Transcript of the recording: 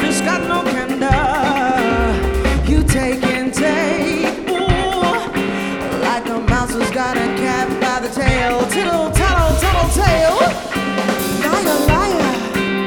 just got no candor. You take and take, ooh, like a mouse who's got a